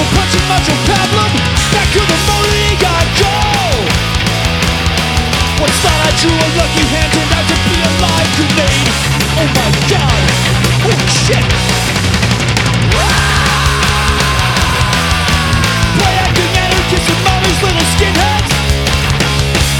punching macho pablum. Back to the morning I go. Once thought I drew a lucky hand, turned out to be a live grenade. Oh my god, holy shit.